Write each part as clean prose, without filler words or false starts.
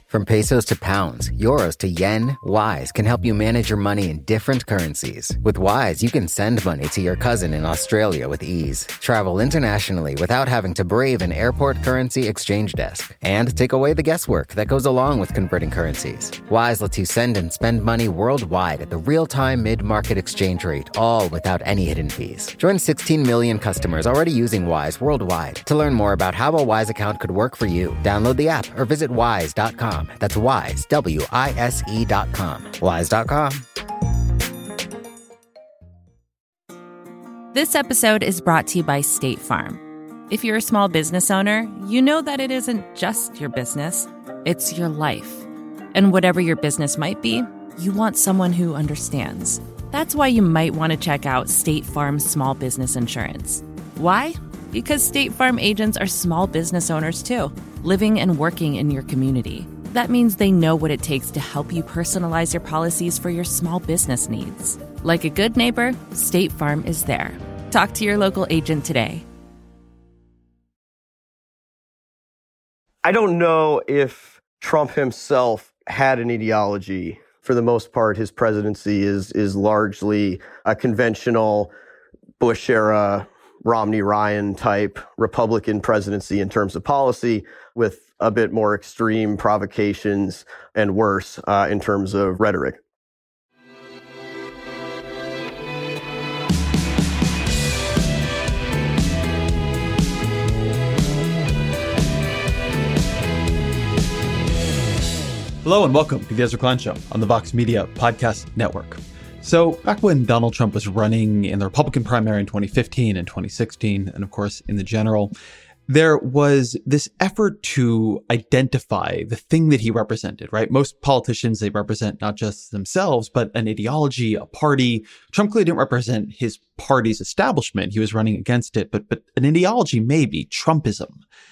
From pesos to pounds, euros to yen, Wise can help you manage your money in different currencies. With Wise, you can send money to your cousin in Australia with ease, travel internationally without having to brave an airport currency exchange desk, and take away the guesswork that goes along with converting currencies. Wise lets you send and spend money worldwide at the real-time mid-market exchange rate, all without any hidden fees. Join 16 million customers already using Wise worldwide. To learn more about how a Wise account could work for you, download the app or visit wise.com. That's Wise, WISE.com. Wise.com. This episode is brought to you by State Farm. If you're a small business owner, you know that it isn't just your business, it's your life. And whatever your business might be, you want someone who understands. That's why you might want to check out State Farm's small business insurance. Why? Because State Farm agents are small business owners too, living and working in your community. That means they know what it takes to help you personalize your policies for your small business needs. Like a good neighbor, State Farm is there. Talk to your local agent today. I don't know if Trump himself had an ideology. For the most part, his presidency is largely a conventional Bush-era, Romney-Ryan type Republican presidency in terms of policy, with a bit more extreme provocations and worse in terms of rhetoric. Hello and welcome to the Ezra Klein Show on the Vox Media Podcast Network. So back when Donald Trump was running in the Republican primary in 2015 and 2016, and of course in the general, there was this effort to identify the thing that he represented, right? Most politicians, they represent not just themselves, but an ideology, a party. Trump clearly didn't represent his party's establishment. He was running against it, but an ideology, maybe, Trumpism.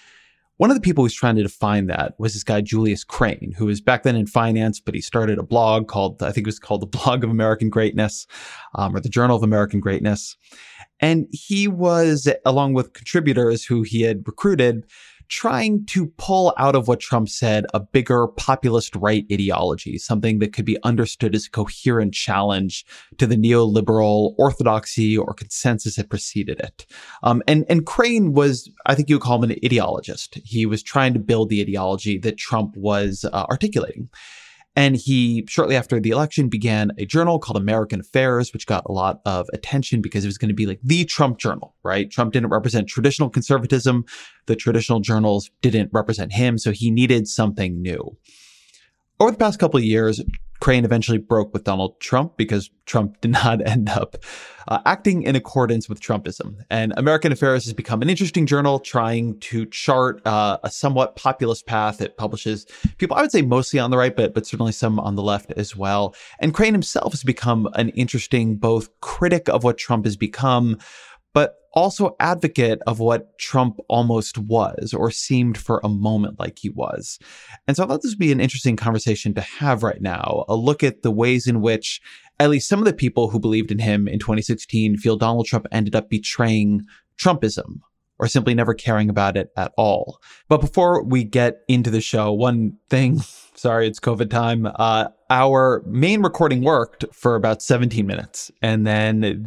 One of the people who's trying to define that was this guy, Julius Crane, who was back then in finance, but he started a blog called, I think it was called the Blog of American Greatness, or the Journal of American Greatness. And he was, along with contributors who he had recruited, trying to pull out of what Trump said a bigger populist right ideology, something that could be understood as a coherent challenge to the neoliberal orthodoxy or consensus that preceded it. And Crane was, I think you would call him an ideologist. He was trying to build the ideology that Trump was articulating. And he, shortly after the election, began a journal called American Affairs, which got a lot of attention because it was going to be like the Trump journal, right? Trump didn't represent traditional conservatism. The traditional journals didn't represent him, so he needed something new. Over the past couple of years, Crane eventually broke with Donald Trump because Trump did not end up acting in accordance with Trumpism. And American Affairs has become an interesting journal trying to chart a somewhat populist path. It publishes people, I would say mostly on the right, but certainly some on the left as well. And Crane himself has become an interesting both critic of what Trump has become, but also advocate of what Trump almost was or seemed for a moment like he was. And so I thought this would be an interesting conversation to have right now, a look at the ways in which at least some of the people who believed in him in 2016 feel Donald Trump ended up betraying Trumpism or simply never caring about it at all. But before we get into the show, one thing, sorry, it's COVID time. Our main recording worked for about 17 minutes. And then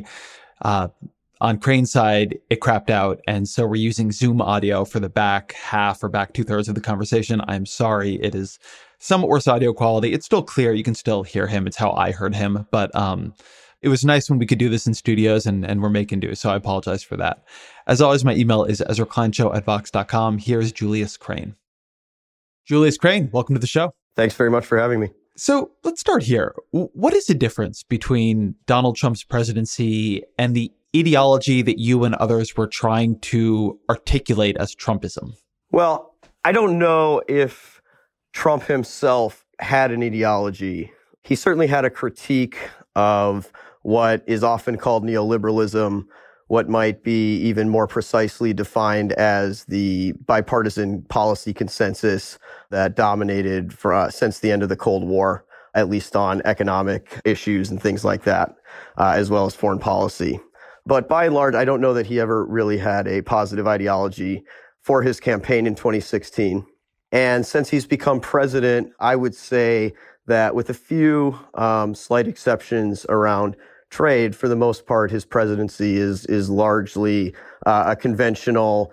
on Crane's side, it crapped out. And so we're using Zoom audio for the back half or back 2/3 of the conversation. I'm sorry. It is somewhat worse audio quality. It's still clear. You can still hear him. It's how I heard him. But it was nice when we could do this in studios and we're making do. So I apologize for that. As always, my email is EzraKleinShow@Vox.com. Here's Julius Crane. Julius Crane, welcome to the show. Thanks very much for having me. So let's start here. What is the difference between Donald Trump's presidency and the ideology that you and others were trying to articulate as Trumpism? Well, I don't know if Trump himself had an ideology. He certainly had a critique of what is often called neoliberalism, what might be even more precisely defined as the bipartisan policy consensus that dominated since the end of the Cold War, at least on economic issues and things like that, as well as foreign policy. But by and large, I don't know that he ever really had a positive ideology for his campaign in 2016. And since he's become president, I would say that with a few slight exceptions around trade, for the most part, his presidency is largely a conventional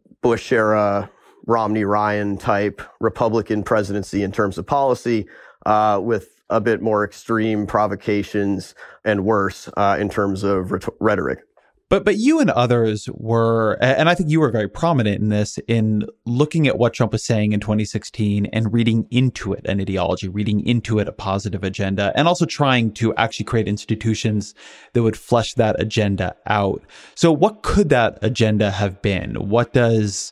Bush-era, Romney-Ryan type Republican presidency in terms of policy, with a bit more extreme provocations and worse in terms of rhetoric. But you and others were, and I think you were very prominent in this, in looking at what Trump was saying in 2016 and reading into it an ideology, reading into it a positive agenda, and also trying to actually create institutions that would flesh that agenda out. So what could that agenda have been? What does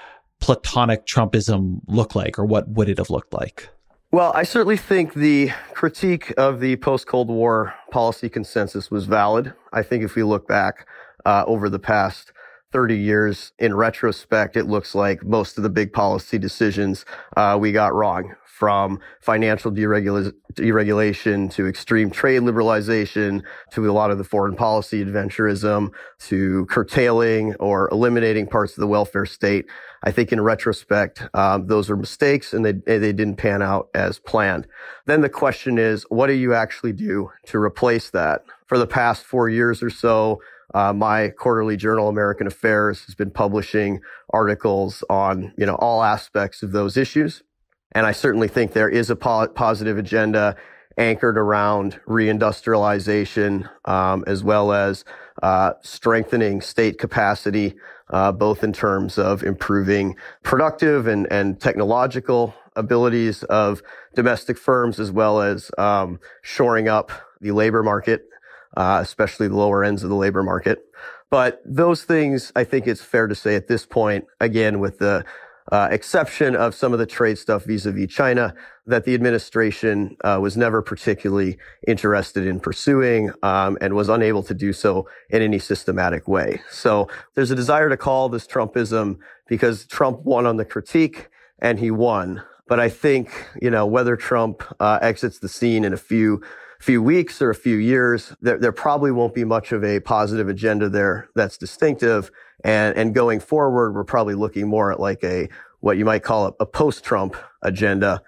platonic Trumpism look like, or what would it have looked like? Well, I certainly think the critique of the post-Cold War policy consensus was valid. I think if we look back over the past 30 years, in retrospect, it looks like most of the big policy decisions we got wrong, from financial deregulation to extreme trade liberalization to a lot of the foreign policy adventurism to curtailing or eliminating parts of the welfare state. I think in retrospect, those were mistakes and they didn't pan out as planned. Then the question is, what do you actually do to replace that? For the past 4 years or so, my quarterly journal, American Affairs, has been publishing articles on, all aspects of those issues. And I certainly think there is a positive agenda anchored around reindustrialization, as well as strengthening state capacity, both in terms of improving productive and technological abilities of domestic firms, as well as shoring up the labor market, especially the lower ends of the labor market. But those things, I think it's fair to say at this point, again, with the exception of some of the trade stuff vis-a-vis China, that the administration was never particularly interested in pursuing and was unable to do so in any systematic way. So there's a desire to call this Trumpism because Trump won on the critique and he won. But I think, whether Trump exits the scene in a few weeks or a few years, there probably won't be much of a positive agenda there that's distinctive. And going forward, we're probably looking more at like what you might call a post-Trump agenda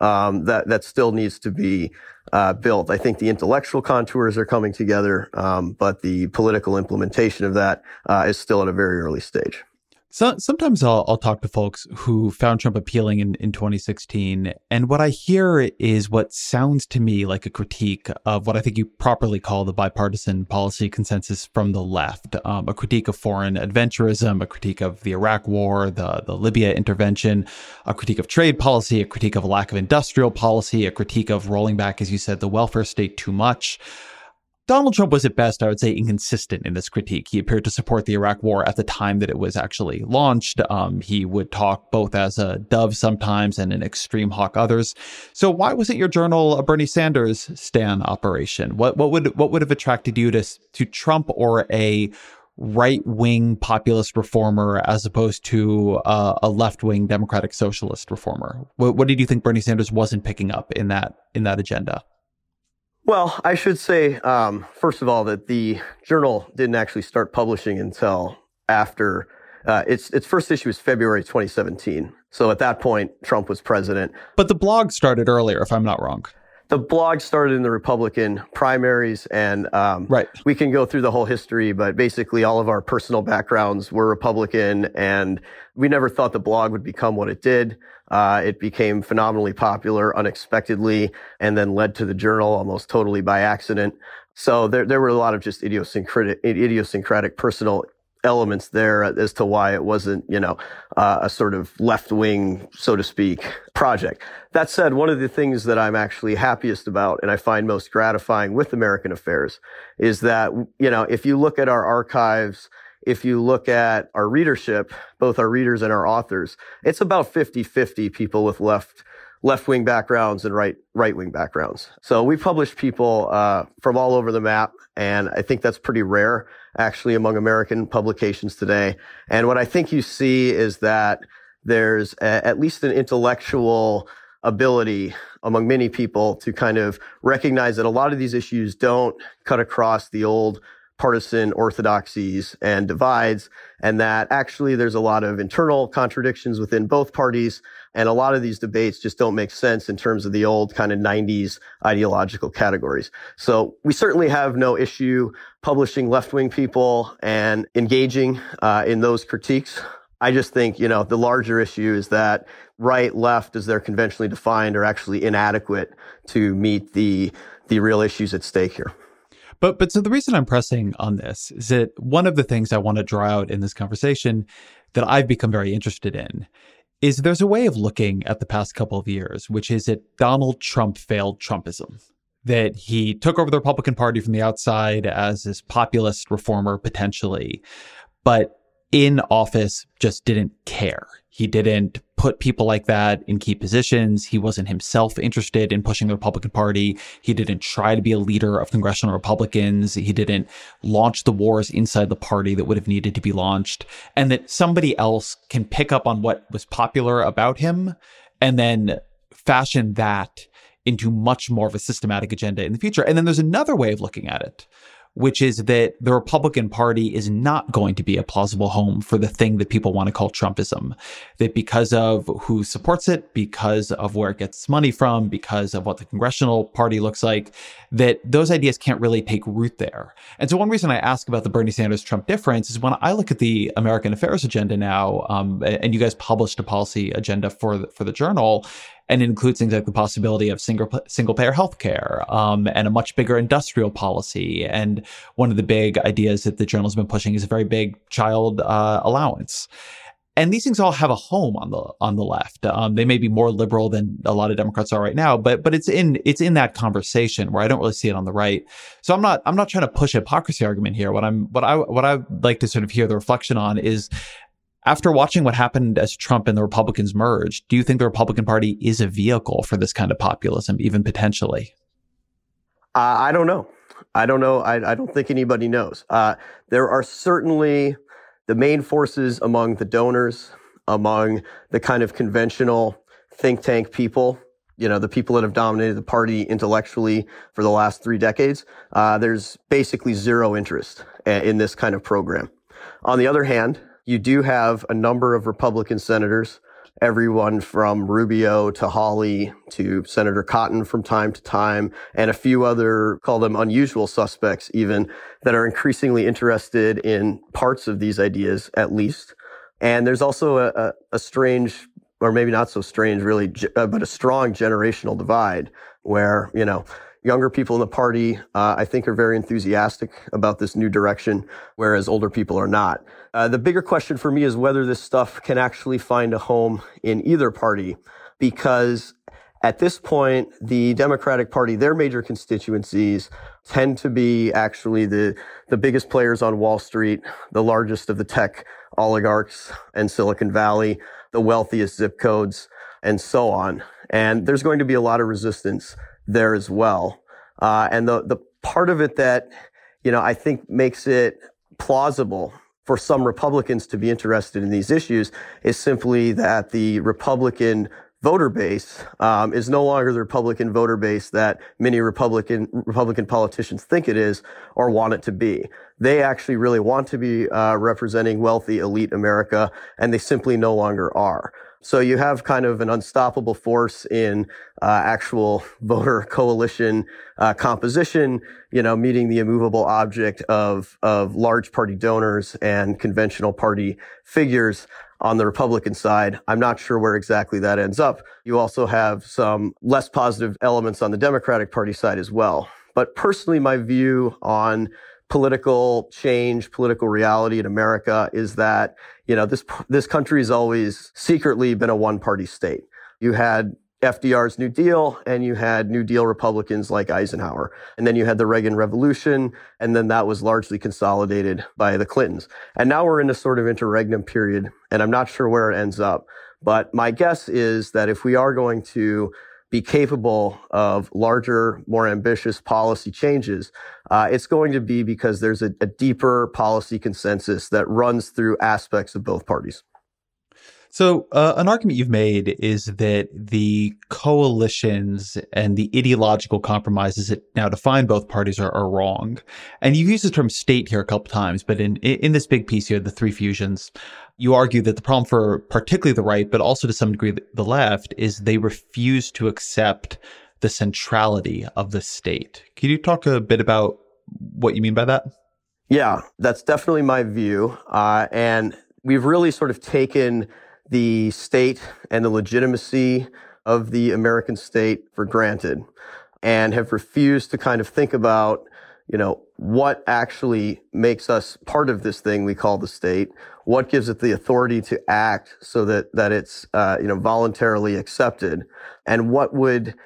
that still needs to be built. I think the intellectual contours are coming together, but the political implementation of that is still at a very early stage. So sometimes I'll talk to folks who found Trump appealing in 2016, and what I hear is what sounds to me like a critique of what I think you properly call the bipartisan policy consensus from the left, a critique of foreign adventurism, a critique of the Iraq War, the Libya intervention, a critique of trade policy, a critique of a lack of industrial policy, a critique of rolling back, as you said, the welfare state too much. Donald Trump was at best, I would say, inconsistent in this critique. He appeared to support the Iraq War at the time that it was actually launched. He would talk both as a dove sometimes and an extreme hawk others. So why wasn't your journal a Bernie Sanders stan operation? What would have attracted you to Trump or a right-wing populist reformer as opposed to a left-wing democratic socialist reformer? What did you think Bernie Sanders wasn't picking up in that agenda? Well, I should say, first of all, that the journal didn't actually start publishing until after its first issue was February 2017. So at that point, Trump was president. But the blog started earlier, if I'm not wrong. The blog started in the Republican primaries, and right. We can go through the whole history, but basically all of our personal backgrounds were Republican, and we never thought the blog would become what it did. It became phenomenally popular unexpectedly and then led to the journal almost totally by accident. So there were a lot of just idiosyncratic personal elements there as to why it wasn't, a sort of left-wing, so to speak, project. That said, one of the things that I'm actually happiest about and I find most gratifying with American Affairs is that, if you look at our archives, if you look at our readership, both our readers and our authors, it's about 50-50 people with left-wing backgrounds and right-wing backgrounds. So we publish people from all over the map, and I think that's pretty rare, actually, among American publications today. And what I think you see is that there's at least an intellectual ability among many people to kind of recognize that a lot of these issues don't cut across the old partisan orthodoxies and divides, and that actually there's a lot of internal contradictions within both parties, and a lot of these debates just don't make sense in terms of the old kind of 90s ideological categories. So we certainly have no issue publishing left-wing people and engaging in those critiques. I just think, the larger issue is that right, left, as they're conventionally defined, are actually inadequate to meet the real issues at stake here. But so the reason I'm pressing on this is that one of the things I want to draw out in this conversation that I've become very interested in is there's a way of looking at the past couple of years, which is that Donald Trump failed Trumpism, that he took over the Republican Party from the outside as this populist reformer potentially, but in office just didn't care. He didn't put people like that in key positions. He wasn't himself interested in pushing the Republican Party. He didn't try to be a leader of congressional Republicans. He didn't launch the wars inside the party that would have needed to be launched. And that somebody else can pick up on what was popular about him and then fashion that into much more of a systematic agenda in the future. And then there's another way of looking at it, which is that the Republican Party is not going to be a plausible home for the thing that people want to call Trumpism. That because of who supports it, because of where it gets money from, because of what the congressional party looks like, that those ideas can't really take root there. And so one reason I ask about the Bernie Sanders-Trump difference is when I look at the American Affairs agenda now, and you guys published a policy agenda for the Journal, and it includes things like the possibility of single-payer healthcare, and a much bigger industrial policy. And one of the big ideas that the Journal's been pushing is a very big child allowance. And these things all have a home on the left. They may be more liberal than a lot of Democrats are right now, but it's in that conversation where I don't really see it on the right. So I'm not trying to push a hypocrisy argument here. What I like to sort of hear the reflection on is, after watching what happened as Trump and the Republicans merged, do you think the Republican Party is a vehicle for this kind of populism, even potentially? I don't know. I don't think anybody knows. There are certainly the main forces among the donors, among the kind of conventional think tank people, the people that have dominated the party intellectually for the last 3 decades. There's basically zero interest in this kind of program. On the other hand, you do have a number of Republican senators, everyone from Rubio to Hawley to Senator Cotton from time to time, and a few other, call them unusual suspects even, that are increasingly interested in parts of these ideas, at least. And there's also a strange, or maybe not so strange really, but a strong generational divide where, younger people in the party, I think, are very enthusiastic about this new direction, whereas older people are not. The bigger question for me is whether this stuff can actually find a home in either party, because at this point, the Democratic Party, their major constituencies tend to be actually the biggest players on Wall Street, the largest of the tech oligarchs and Silicon Valley, the wealthiest zip codes, and so on. And there's going to be a lot of resistance there as well. And the part of it that, I think makes it plausible for some Republicans to be interested in these issues is simply that the Republican voter base is no longer the Republican voter base that many Republican politicians think it is or want it to be. They actually really want to be representing wealthy elite America, and they simply no longer are. So you have kind of an unstoppable force in actual voter coalition composition, meeting the immovable object of large party donors and conventional party figures on the Republican side. I'm not sure where exactly that ends up. You also have some less positive elements on the Democratic Party side as well. But personally, my view on political change, political reality in America is that, this country has always secretly been a one-party state. You had FDR's New Deal, and you had New Deal Republicans like Eisenhower. And then you had the Reagan Revolution, and then that was largely consolidated by the Clintons. And now we're in a sort of interregnum period, and I'm not sure where it ends up. But my guess is that if we are going to be capable of larger, more ambitious policy changes, it's going to be because there's a deeper policy consensus that runs through aspects of both parties. So an argument you've made is that the coalitions and the ideological compromises that now define both parties are wrong. And you've used the term state here a couple times, but in this big piece here, the three fusions, you argue that the problem for particularly the right, but also to some degree the left, is they refuse to accept the centrality of the state. Can you talk a bit about what you mean by that? Yeah, that's definitely my view. And we've really sort of taken the state and the legitimacy of the American state for granted and have refused to kind of think about, what actually makes us part of this thing we call the state, what gives it the authority to act so that it's, voluntarily accepted, and what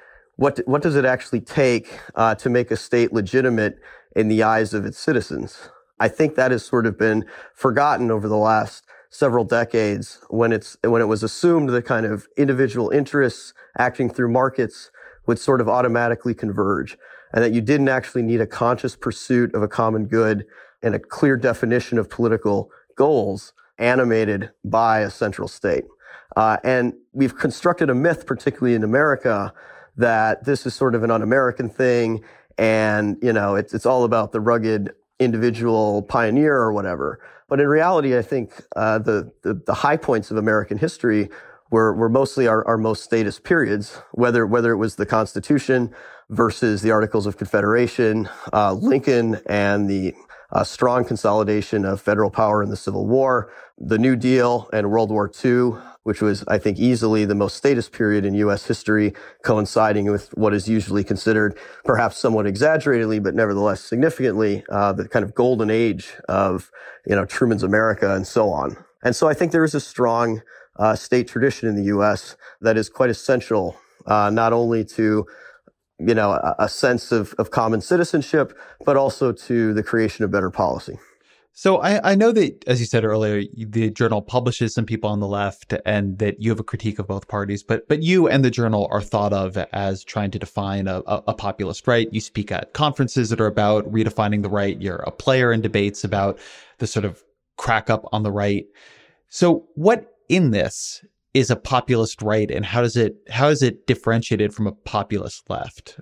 does it actually take to make a state legitimate in the eyes of its citizens. I think that has sort of been forgotten over the last several decades when it was assumed that kind of individual interests acting through markets would sort of automatically converge, and that you didn't actually need a conscious pursuit of a common good and a clear definition of political goals animated by a central state. And we've constructed a myth, particularly in America, that this is sort of an un-American thing, and it's all about the rugged individual pioneer or whatever. But in reality, I think the high points of American history were mostly our most statist periods, whether it was the Constitution versus the Articles of Confederation, Lincoln and the strong consolidation of federal power in the Civil War, the New Deal and World War II, which was, I think, easily the most statist period in U.S. history, coinciding with what is usually considered, perhaps somewhat exaggeratedly, but nevertheless significantly, the kind of golden age of, Truman's America and so on. And so I think there is a strong state tradition in the U.S. that is quite essential, not only to a sense of common citizenship, but also to the creation of better policy. So I know that, as you said earlier, the Journal publishes some people on the left and that you have a critique of both parties, but you and the Journal are thought of as trying to define a populist right. You speak at conferences that are about redefining the right. You're a player in debates about the sort of crack up on the right. So what in this is a populist right, and how is it differentiated from a populist left?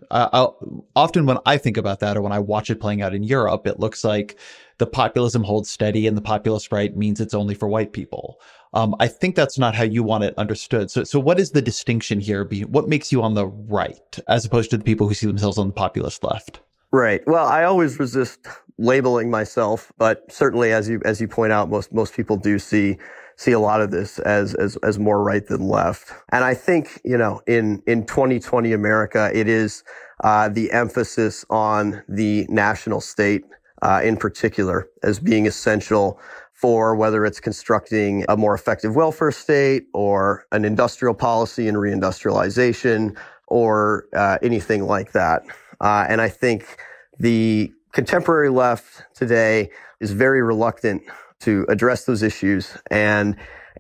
Often when I think about that, or when I watch it playing out in Europe, it looks like the populism holds steady and the populist right means it's only for white people. I think that's not how you want it understood. So what is the distinction here? What makes you on the right as opposed to the people who see themselves on the populist left? Right. Well, I always resist labeling myself, but certainly as you point out, most people do see a lot of this as more right than left. And I think, in 2020 America, it is the emphasis on the national state in particular as being essential for whether it's constructing a more effective welfare state or an industrial policy and reindustrialization or anything like that. And I think the contemporary left today is very reluctant to address those issues. And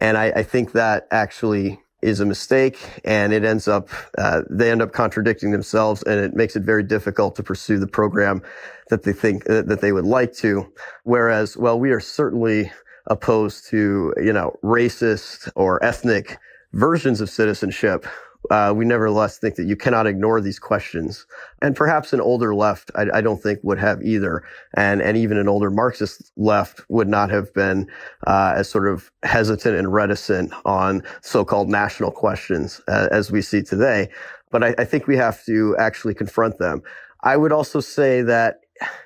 I think that actually is a mistake, and it ends up, they end up contradicting themselves, and it makes it very difficult to pursue the program that they think that they would like to. Whereas, well, we are certainly opposed to, racist or ethnic versions of citizenship. We nevertheless think that you cannot ignore these questions. And perhaps an older left, I don't think would have either. And even an older Marxist left would not have been as sort of hesitant and reticent on so-called national questions as we see today. But I think we have to actually confront them. I would also say that,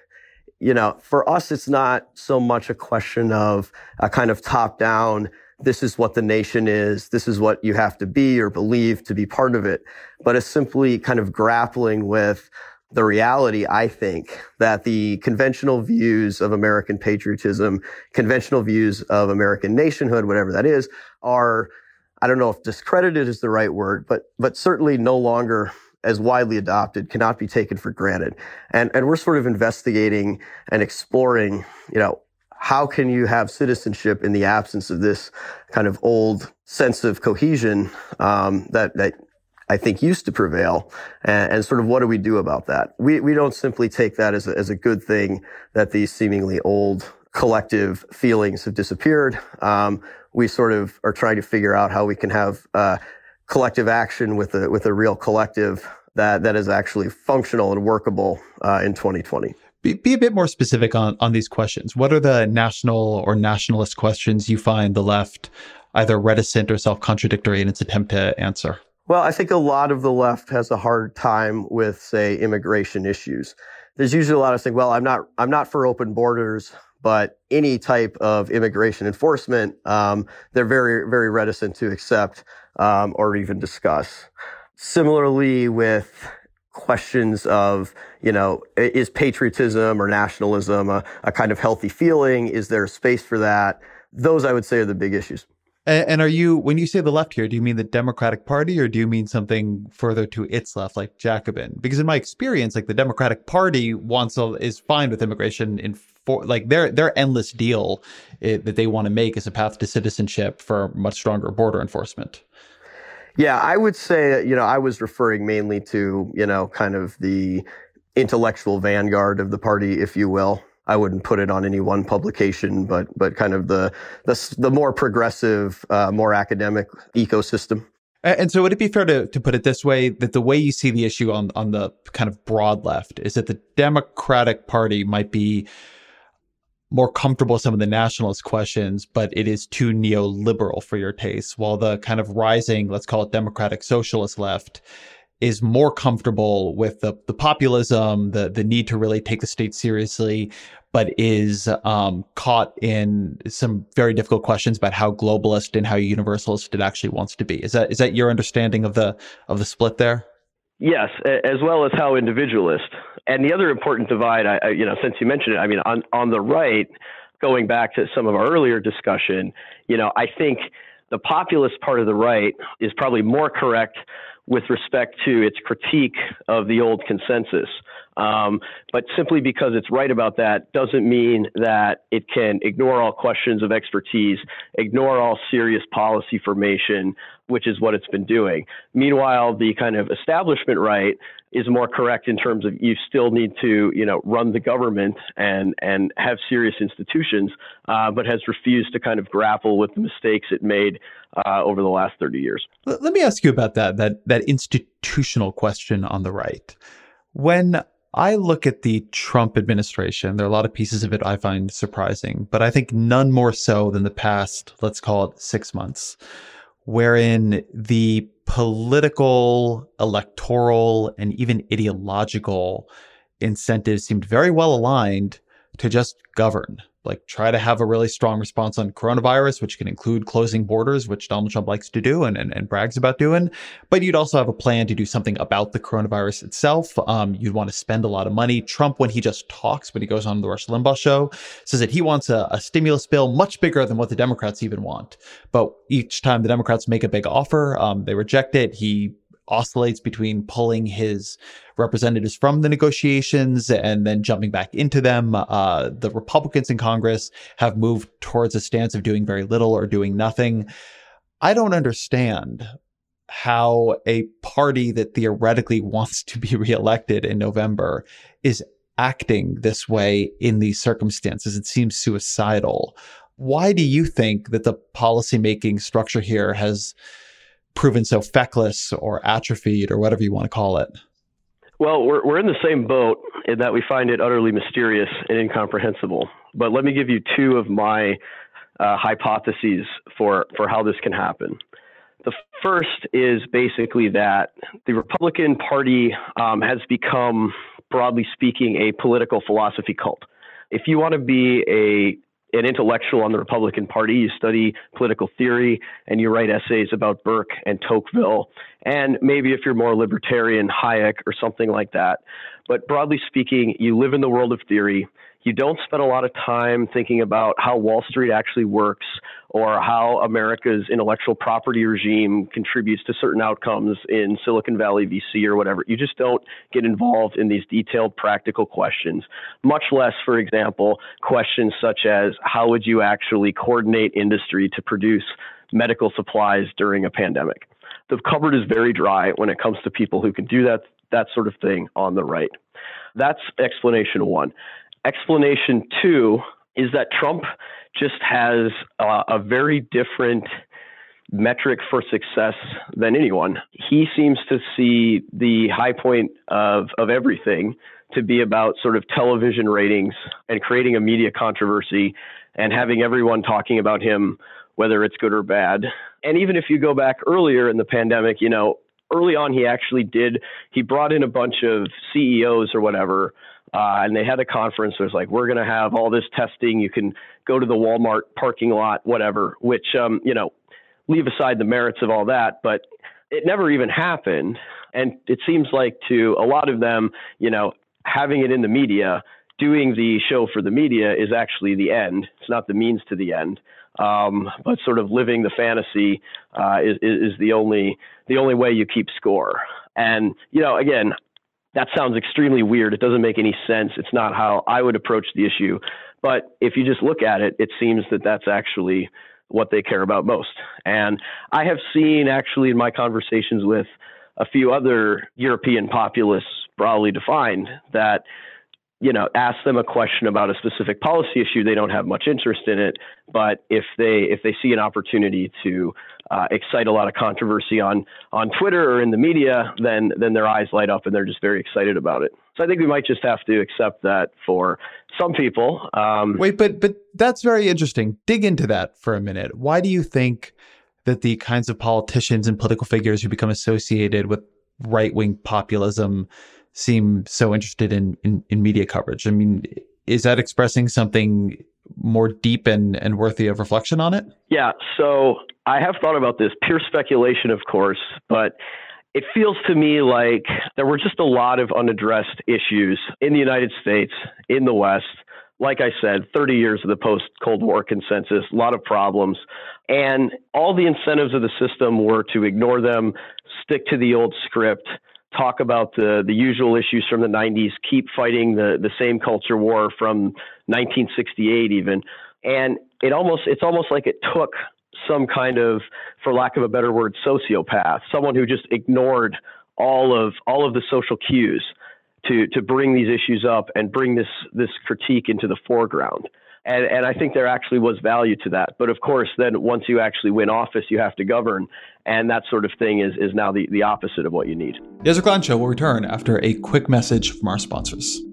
for us, it's not so much a question of a kind of top-down, this is what the nation is, this is what you have to be or believe to be part of it, but it's simply kind of grappling with the reality, I think, that the conventional views of American patriotism, conventional views of American nationhood, whatever that is, are, I don't know if discredited is the right word, but certainly no longer as widely adopted, cannot be taken for granted. And we're sort of investigating and exploring, how can you have citizenship in the absence of this kind of old sense of cohesion that I think used to prevail, and sort of what do we do about that? We don't simply take that as a good thing that these seemingly old collective feelings have disappeared. we sort of are trying to figure out how we can have collective action with a real collective that is actually functional and workable in 2020. Be a bit more specific on these questions. What are the national or nationalist questions you find the left either reticent or self-contradictory in its attempt to answer? Well, I think a lot of the left has a hard time with, say, immigration issues. There's usually a lot of saying, well, I'm not for open borders, but any type of immigration enforcement, they're very, very reticent to accept or even discuss. Similarly with questions of, is patriotism or nationalism a kind of healthy feeling? Is there a space for that? Those, I would say, are the big issues. And when you say the left here, do you mean the Democratic Party or do you mean something further to its left, like Jacobin? Because in my experience, like the Democratic Party is fine with immigration their endless deal that they want to make is a path to citizenship for much stronger border enforcement. Yeah, I would say that, I was referring mainly to, kind of the intellectual vanguard of the party, if you will. I wouldn't put it on any one publication, but kind of the more progressive, more academic ecosystem. And so would it be fair to put it this way, that the way you see the issue on the kind of broad left is that the Democratic Party might be more comfortable with some of the nationalist questions, but it is too neoliberal for your taste, while the kind of rising, let's call it democratic socialist left, is more comfortable with the populism, the need to really take the state seriously, but is caught in some very difficult questions about how globalist and how universalist it actually wants to be. Is that your understanding of the split there? Yes, as well as how individualist. And the other important divide, since you mentioned it, on the right, going back to some of our earlier discussion, I think the populist part of the right is probably more correct with respect to its critique of the old consensus. But simply because it's right about that doesn't mean that it can ignore all questions of expertise, ignore all serious policy formation, which is what it's been doing. Meanwhile, the kind of establishment right is more correct in terms of you still need to, run the government and have serious institutions, but has refused to kind of grapple with the mistakes it made over the last 30 years. Let me ask you about that institutional question on the right. When I look at the Trump administration, there are a lot of pieces of it I find surprising, but I think none more so than the past, let's call it 6 months, wherein the political, electoral, and even ideological incentives seemed very well aligned to just govern. Like try to have a really strong response on coronavirus, which can include closing borders, which Donald Trump likes to do and brags about doing. But you'd also have a plan to do something about the coronavirus itself. You'd want to spend a lot of money. Trump, when he just talks, when he goes on the Rush Limbaugh show, says that he wants a stimulus bill much bigger than what the Democrats even want. But each time the Democrats make a big offer, they reject it. He oscillates between pulling his representatives from the negotiations and then jumping back into them. The Republicans in Congress have moved towards a stance of doing very little or doing nothing. I don't understand how a party that theoretically wants to be reelected in November is acting this way in these circumstances. It seems suicidal. Why do you think that the policymaking structure here has proven so feckless or atrophied or whatever you want to call it? Well, we're in the same boat in that we find it utterly mysterious and incomprehensible. But let me give you two of my hypotheses for how this can happen. The first is basically that the Republican Party has become, broadly speaking, a political philosophy cult. If you want to be an intellectual on the Republican Party, you study political theory and you write essays about Burke and Tocqueville, and maybe if you're more libertarian, Hayek or something like that. But broadly speaking, you live in the world of theory. You don't spend a lot of time thinking about how Wall Street actually works or how America's intellectual property regime contributes to certain outcomes in Silicon Valley VC or whatever. You just don't get involved in these detailed practical questions, much less, for example, questions such as how would you actually coordinate industry to produce medical supplies during a pandemic. The cupboard is very dry when it comes to people who can do that sort of thing on the right. That's explanation one. Explanation two is that Trump just has a very different metric for success than anyone. He seems to see the high point of everything to be about sort of television ratings and creating a media controversy and having everyone talking about him, whether it's good or bad. And even if you go back earlier in the pandemic, early on, he brought in a bunch of CEOs or whatever, and they had a conference. It was like, we're going to have all this testing. You can go to the Walmart parking lot, whatever, which, leave aside the merits of all that, but it never even happened. And it seems like to a lot of them, having it in the media, doing the show for the media is actually the end. It's not the means to the end. But sort of living the fantasy is the only way you keep score. And, again, that sounds extremely weird. It doesn't make any sense. It's not how I would approach the issue. But if you just look at it, it seems that that's actually what they care about most. And I have seen actually in my conversations with a few other European populists, broadly defined, that ask them a question about a specific policy issue, they don't have much interest in it. But if they see an opportunity to excite a lot of controversy on Twitter or in the media, then their eyes light up and they're just very excited about it. So I think we might just have to accept that for some people. Wait, but that's very interesting. Dig into that for a minute. Why do you think that the kinds of politicians and political figures who become associated with right-wing populism seem so interested in media coverage? I mean, is that expressing something more deep and worthy of reflection on it? Yeah, so I have thought about this, pure speculation, of course, but it feels to me like there were just a lot of unaddressed issues in the United States, in the West. Like I said, 30 years of the post-Cold War consensus, a lot of problems. And all the incentives of the system were to ignore them, stick to the old script, talk about the usual issues from the 90s, keep fighting the same culture war from 1968 even. And it's almost like it took some kind of, for lack of a better word, sociopath, someone who just ignored all of the social cues to bring these issues up and bring this critique into the foreground. And I think there actually was value to that. But of course, then once you actually win office, you have to govern. And that sort of thing is now the opposite of what you need. The Ezra Klein Show will return after a quick message from our sponsors.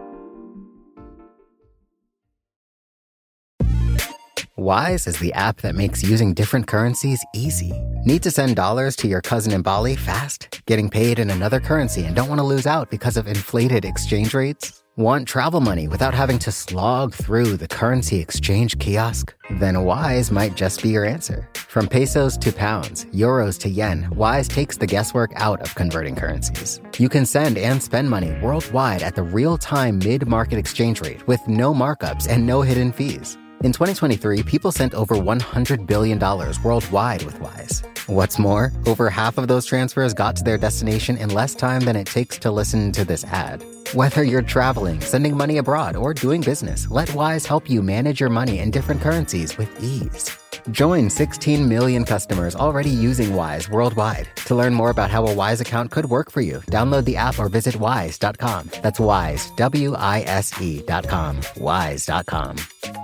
Wise is the app that makes using different currencies easy. Need to send dollars to your cousin in Bali fast? Getting paid in another currency and don't want to lose out because of inflated exchange rates? Want travel money without having to slog through the currency exchange kiosk? Then Wise might just be your answer. From pesos to pounds, euros to yen, Wise takes the guesswork out of converting currencies. You can send and spend money worldwide at the real-time mid-market exchange rate with no markups and no hidden fees. In 2023, people sent over $100 billion worldwide with Wise. What's more, over half of those transfers got to their destination in less time than it takes to listen to this ad. Whether you're traveling, sending money abroad, or doing business, let Wise help you manage your money in different currencies with ease. Join 16 million customers already using Wise worldwide. To learn more about how a Wise account could work for you, download the app or visit wise.com. That's Wise, WISE.com, wise.com.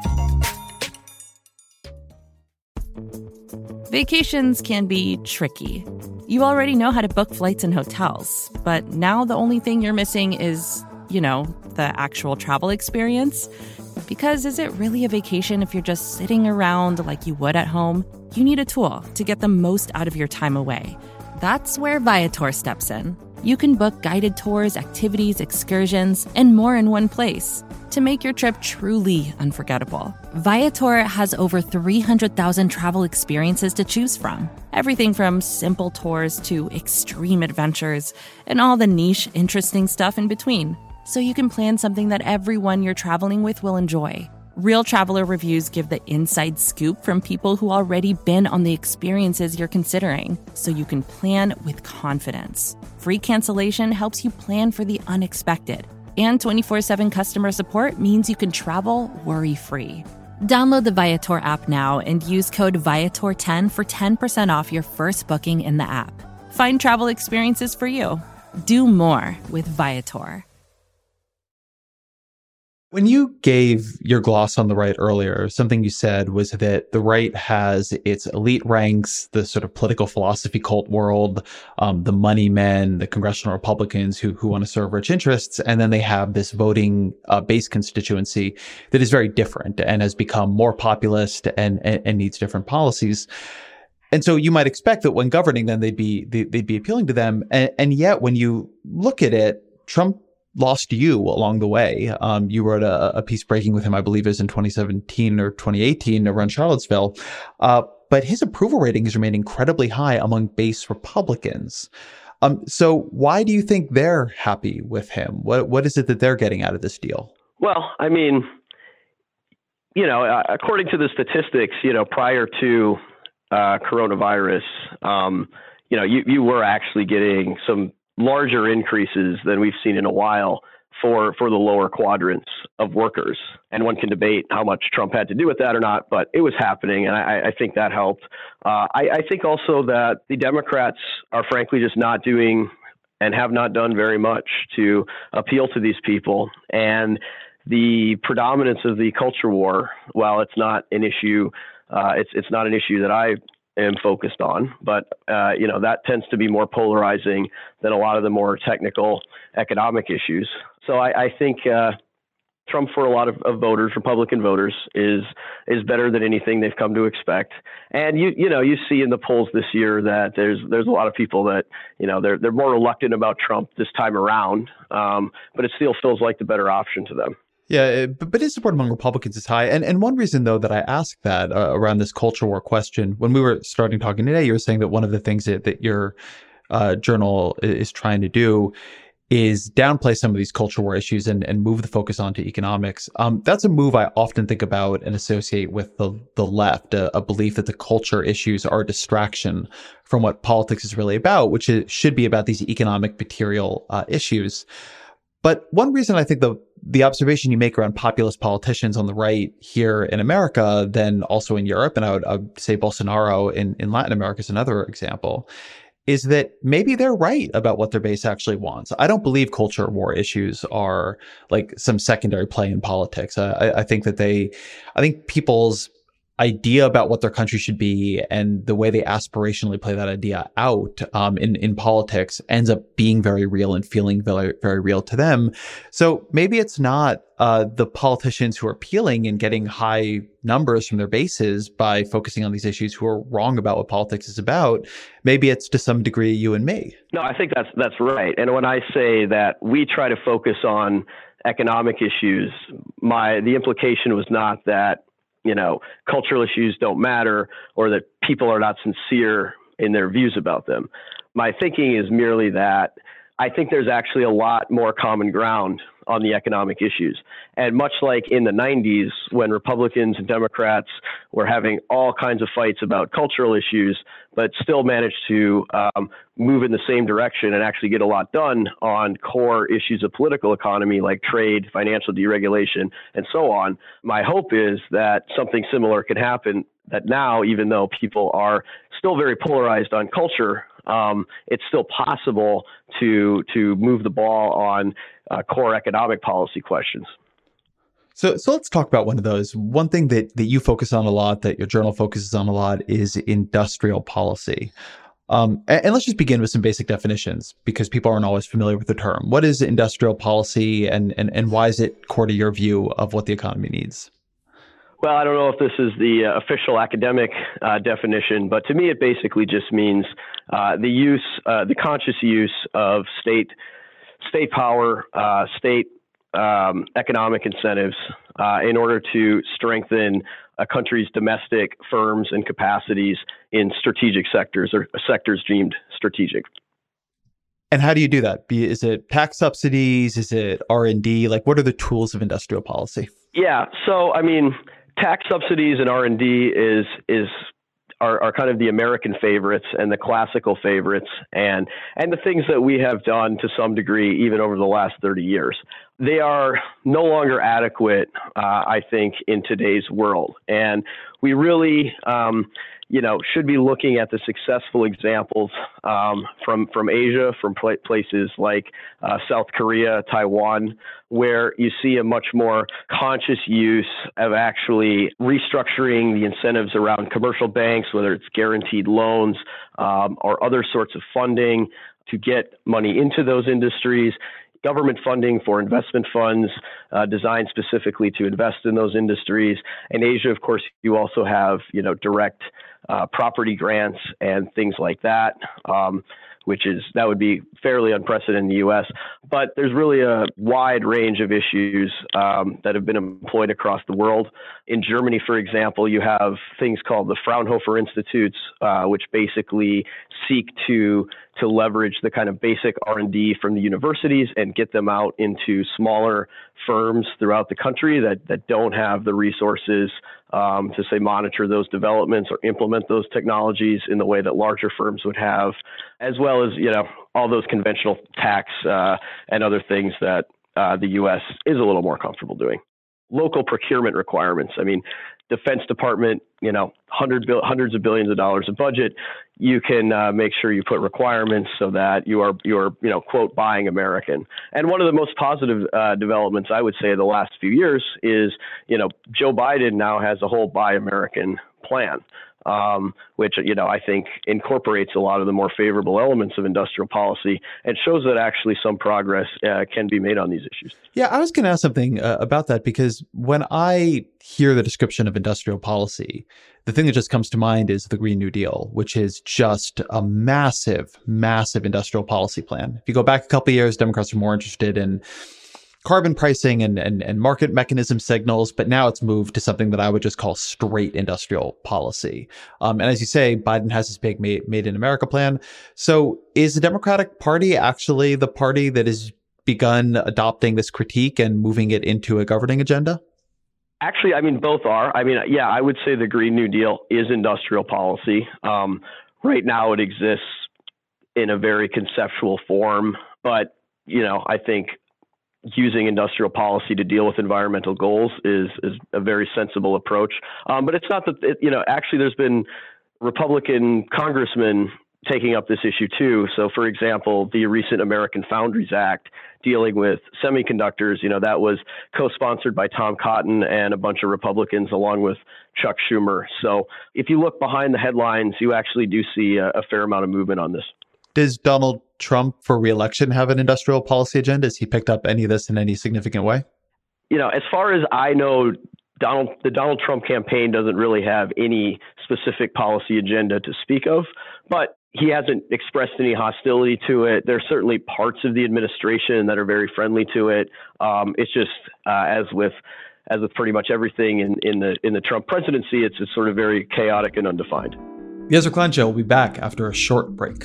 Vacations can be tricky. You already know how to book flights and hotels, but now the only thing you're missing is, the actual travel experience. Because is it really a vacation if you're just sitting around like you would at home? You need a tool to get the most out of your time away. That's where Viator steps in. You can book guided tours, activities, excursions, and more in one place to make your trip truly unforgettable. Viator has over 300,000 travel experiences to choose from. Everything from simple tours to extreme adventures and all the niche, interesting stuff in between. So you can plan something that everyone you're traveling with will enjoy. Real traveler reviews give the inside scoop from people who already been on the experiences you're considering, so you can plan with confidence. Free cancellation helps you plan for the unexpected. And 24/7 customer support means you can travel worry-free. Download the Viator app now and use code Viator10 for 10% off your first booking in the app. Find travel experiences for you. Do more with Viator. When you gave your gloss on the right earlier, something you said was that the right has its elite ranks, the sort of political philosophy cult world, the money men, the congressional Republicans who want to serve rich interests, and then they have this voting base constituency that is very different and has become more populist and needs different policies. And so you might expect that when governing, then they'd be appealing to them, and yet when you look at it, Trump lost you along the way. You wrote a piece breaking with him, I believe it was in 2017 or 2018 around Charlottesville. But his approval rating has remained incredibly high among base Republicans. So why do you think they're happy with him? What is it that they're getting out of this deal? Well, I mean, according to the statistics, prior to coronavirus, you were actually getting some larger increases than we've seen in a while for the lower quadrants of workers. And one can debate how much Trump had to do with that or not, but it was happening. And I think that helped. I think also that the Democrats are frankly just not doing and have not done very much to appeal to these people. And the predominance of the culture war, while it's not an issue, it's not an issue that I am focused on, but that tends to be more polarizing than a lot of the more technical economic issues. So I think Trump, for a lot of voters, Republican voters, is better than anything they've come to expect. And you see in the polls this year that there's a lot of people that they're more reluctant about Trump this time around, but it still feels like the better option to them. Yeah, but his support among Republicans is high. And one reason, though, that I asked that around this culture war question, when we were starting talking today, you were saying that one of the things that your journal is trying to do is downplay some of these culture war issues and move the focus onto economics. That's a move I often think about and associate with the left, a belief that the culture issues are a distraction from what politics is really about, which should be about these economic material issues. But one reason I think the observation you make around populist politicians on the right here in America, then also in Europe, and I would say Bolsonaro in Latin America is another example, is that maybe they're right about what their base actually wants. I don't believe culture war issues are like some secondary play in politics. I think people's idea about what their country should be and the way they aspirationally play that idea out in politics ends up being very real and feeling very, very real to them. So maybe it's not the politicians who are appealing and getting high numbers from their bases by focusing on these issues who are wrong about what politics is about. Maybe it's to some degree you and me. No, I think that's right. And when I say that we try to focus on economic issues, the implication was not that cultural issues don't matter or that people are not sincere in their views about them. My thinking is merely that I think there's actually a lot more common ground on the economic issues. And much like in the 90s, when Republicans and Democrats were having all kinds of fights about cultural issues, but still managed to move in the same direction and actually get a lot done on core issues of political economy like trade, financial deregulation, and so on. My hope is that something similar can happen, that now, even though people are still very polarized on culture, it's still possible to move the ball on core economic policy questions. So let's talk about one of those. One thing that you focus on a lot, that your journal focuses on a lot, is industrial policy. And let's just begin with some basic definitions because people aren't always familiar with the term. What is industrial policy and why is it core to your view of what the economy needs? Well, I don't know if this is the official academic definition, but to me, it basically just means the conscious use of state power, state economic incentives in order to strengthen a country's domestic firms and capacities in strategic sectors or sectors deemed strategic. And how do you do that? Is it tax subsidies? Is it R&D? Like, what are the tools of industrial policy? Yeah. So, I mean, tax subsidies and R&D are kind of the American favorites and the classical favorites and the things that we have done to some degree even over the last 30 years. They are no longer adequate, I think, in today's world. And we really, should be looking at the successful examples from Asia, from places like South Korea, Taiwan, where you see a much more conscious use of actually restructuring the incentives around commercial banks, whether it's guaranteed loans or other sorts of funding to get money into those industries. Government funding for investment funds designed specifically to invest in those industries. In Asia, of course, you also have, direct property grants and things like that, that would be fairly unprecedented in the U.S. But there's really a wide range of issues that have been employed across the world. In Germany, for example, you have things called the Fraunhofer Institutes, which basically seek to leverage the kind of basic R&D from the universities and get them out into smaller firms throughout the country that don't have the resources to, say, monitor those developments or implement those technologies in the way that larger firms would have, as well as, all those conventional tax and other things that the U.S. is a little more comfortable doing. Local procurement requirements. I mean, Defense Department, hundreds of billions of dollars of budget. You can make sure you put requirements so that you're quote, buying American. And one of the most positive developments I would say of the last few years is, Joe Biden now has a whole Buy American plan, which, I think incorporates a lot of the more favorable elements of industrial policy and shows that actually some progress can be made on these issues. Yeah, I was going to ask something about that, because when I hear the description of industrial policy, the thing that just comes to mind is the Green New Deal, which is just a massive, massive industrial policy plan. If you go back a couple of years, Democrats are more interested in carbon pricing and market mechanism signals, but now it's moved to something that I would just call straight industrial policy. And as you say, Biden has his big Made in America plan. So is the Democratic Party actually the party that has begun adopting this critique and moving it into a governing agenda? Actually, both are. I would say the Green New Deal is industrial policy. Right now it exists in a very conceptual form, but, I think using industrial policy to deal with environmental goals is a very sensible approach. But it's not that, actually there's been Republican congressmen taking up this issue too. So for example, the recent American Foundries Act dealing with semiconductors, that was co-sponsored by Tom Cotton and a bunch of Republicans along with Chuck Schumer. So if you look behind the headlines, you actually do see a fair amount of movement on this. Does Donald Trump for re-election have an industrial policy agenda? Has he picked up any of this in any significant way? As far as I know, the Donald Trump campaign doesn't really have any specific policy agenda to speak of, but he hasn't expressed any hostility to it. There's certainly parts of the administration that are very friendly to it. It's just as with pretty much everything in the Trump presidency, it's sort of very chaotic and undefined. The Ezra Klein Show will be back after a short break.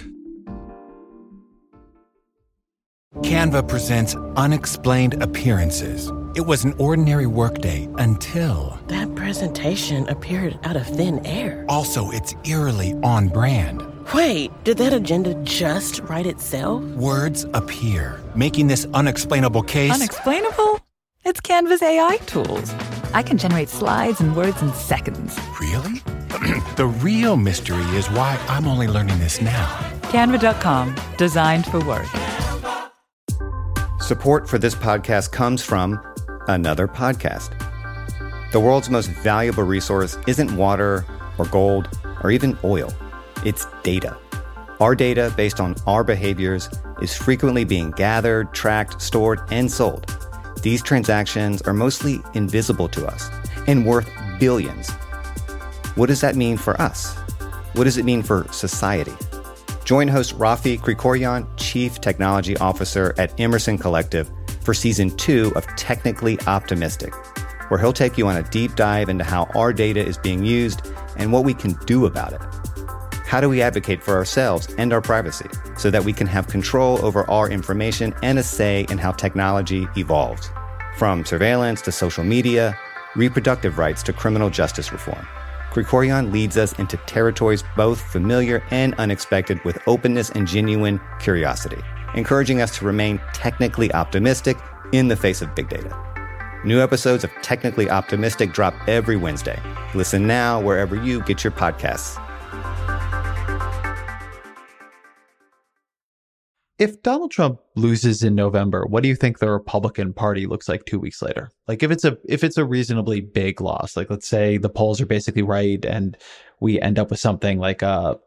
Canva presents Unexplained Appearances. It was an ordinary workday until... that presentation appeared out of thin air. Also, it's eerily on brand. Wait, did that agenda just write itself? Words appear, making this unexplainable case... Unexplainable? It's Canva's AI tools. I can generate slides and words in seconds. Really? The real mystery is why I'm only learning this now. Canva.com, designed for work. Support for this podcast comes from another podcast. The world's most valuable resource isn't water or gold or even oil. It's data. Our data, based on our behaviors, is frequently being gathered, tracked, stored, and sold. These transactions are mostly invisible to us and worth billions. What does that mean for us? What does it mean for society? Join host Rafi Krikorian, Chief Technology Officer at Emerson Collective, for Season 2 of Technically Optimistic, where he'll take you on a deep dive into how our data is being used and what we can do about it. How do we advocate for ourselves and our privacy so that we can have control over our information and a say in how technology evolves? From surveillance to social media, reproductive rights to criminal justice reform. Krikorian leads us into territories both familiar and unexpected with openness and genuine curiosity, encouraging us to remain technically optimistic in the face of big data. New episodes of Technically Optimistic drop every Wednesday. Listen now wherever you get your podcasts. If Donald Trump loses in November, what do you think the Republican Party looks like 2 weeks later? Like if it's a reasonably big loss, like let's say the polls are basically right and we end up with something like a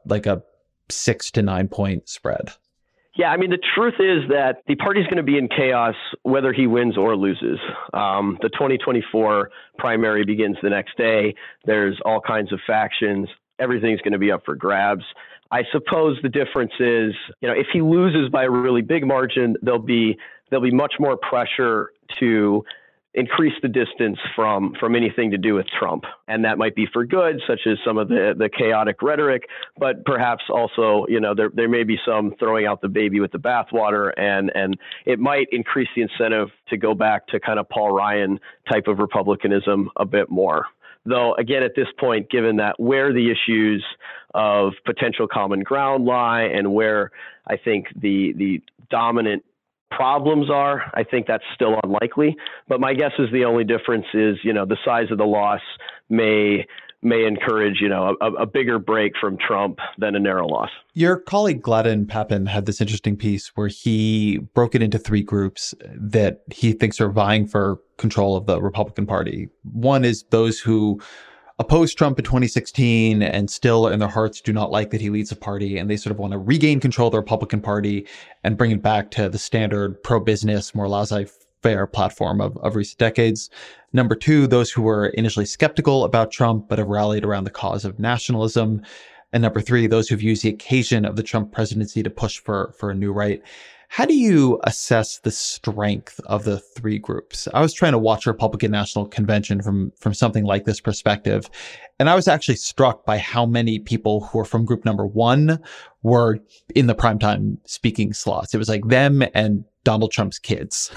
6 to 9 point spread. Yeah, I mean, the truth is that the party's going to be in chaos whether he wins or loses. The 2024 primary begins the next day. There's all kinds of factions. Everything's going to be up for grabs. I suppose the difference is, if he loses by a really big margin, there'll be much more pressure to increase the distance from anything to do with Trump. And that might be for good, such as some of the chaotic rhetoric, but perhaps also, there may be some throwing out the baby with the bathwater, and it might increase the incentive to go back to kind of Paul Ryan type of republicanism a bit more. Though, again, at this point, given that where the issues of potential common ground lie and where I think the dominant problems are, I think that's still unlikely. But my guess is the only difference is, the size of the loss may encourage, a bigger break from Trump than a narrow loss. Your colleague Gladden Pappin had this interesting piece where he broke it into 3 groups that he thinks are vying for control of the Republican Party. One is those who opposed Trump in 2016 and still in their hearts do not like that he leads a party, and they sort of want to regain control of the Republican Party and bring it back to the standard pro-business, more laissez-faire platform of recent decades. Number 2, those who were initially skeptical about Trump but have rallied around the cause of nationalism. And number 3, those who've used the occasion of the Trump presidency to push for a new right. How do you assess the strength of the 3 groups? I was trying to watch a Republican National Convention from something like this perspective, and I was actually struck by how many people who were from group number 1 were in the primetime speaking slots. It was like them and Donald Trump's kids.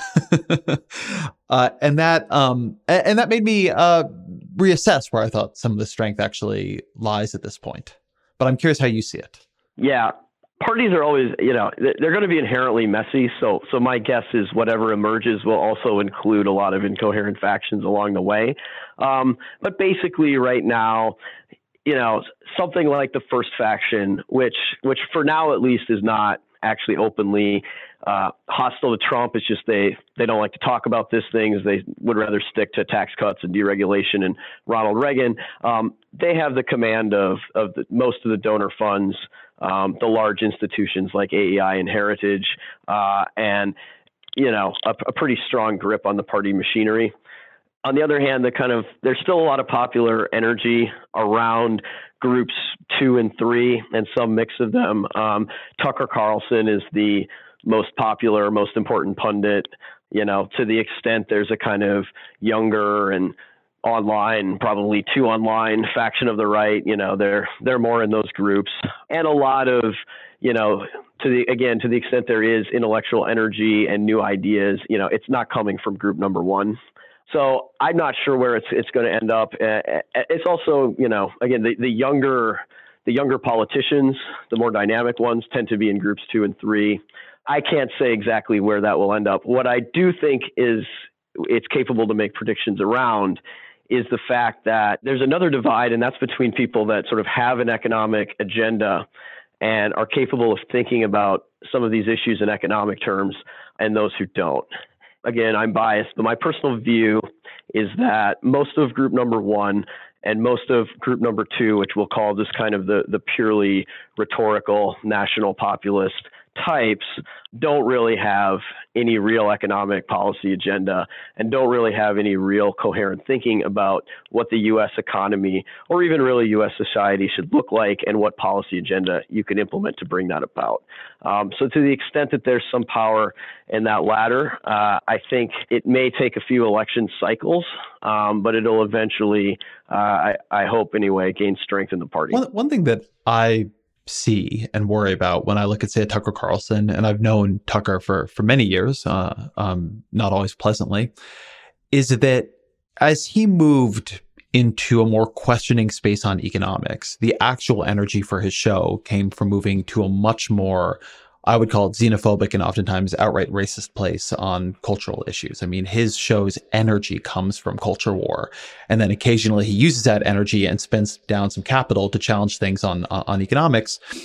And that made me reassess where I thought some of the strength actually lies at this point. But I'm curious how you see it. Yeah. Parties are always, they're going to be inherently messy. So my guess is whatever emerges will also include a lot of incoherent factions along the way. But basically right now, something like the first faction, which for now at least is not actually openly hostile to Trump. It's just they don't like to talk about these things. They would rather stick to tax cuts and deregulation and Ronald Reagan. They have the command of most of the donor funds, the large institutions like AEI and Heritage, and a pretty strong grip on the party machinery. On the other hand, there's still a lot of popular energy around groups 2 and 3 and some mix of them. Tucker Carlson is the most popular, most important pundit, to the extent there's a kind of younger and online, probably too online faction of the right, they're more in those groups. And a lot of, to the extent there is intellectual energy and new ideas, it's not coming from group number 1. So I'm not sure where it's going to end up. It's also, again, the younger politicians, the more dynamic ones, tend to be in groups 2 and 3. I can't say exactly where that will end up. What I do think is it's capable to make predictions around is the fact that there's another divide, and that's between people that sort of have an economic agenda and are capable of thinking about some of these issues in economic terms, and those who don't. Again, I'm biased, but my personal view is that most of group number 1 and most of group number 2, which we'll call just kind of the purely rhetorical national populist types, don't really have any real economic policy agenda and don't really have any real coherent thinking about what the U.S. economy or even really U.S. society should look like and what policy agenda you can implement to bring that about. So to the extent that there's some power in that latter, I think it may take a few election cycles, but it'll eventually, I hope anyway, gain strength in the party. One thing that I see and worry about when I look at, say, Tucker Carlson, and I've known Tucker for many years, not always pleasantly, is that as he moved into a more questioning space on economics, the actual energy for his show came from moving to a much more, I would call it xenophobic and oftentimes outright racist place on cultural issues. I mean, his show's energy comes from culture war. And then occasionally he uses that energy and spends down some capital to challenge things on economics.